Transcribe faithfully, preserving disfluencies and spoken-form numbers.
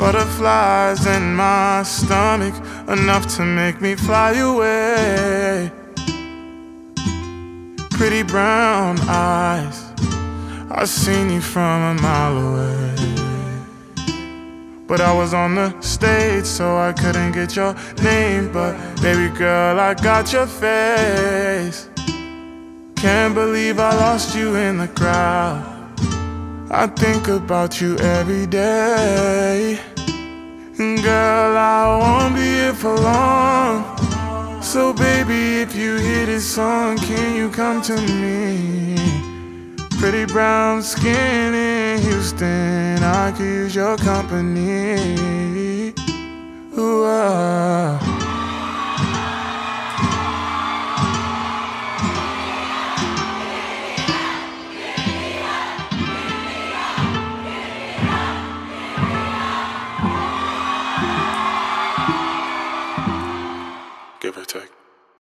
butterflies in my stomach, enough to make me fly away. Pretty brown eyes, I seen you from a mile away. But I was on the stage, so I couldn't get your name. But baby girl, I got your face. Can't believe I lost you in the crowd. I think about you every day. Girl, I won't be here for long. So baby, if you hear this song, can you come to me? Pretty brown skin in Houston, I could use your company. Ooh, ah.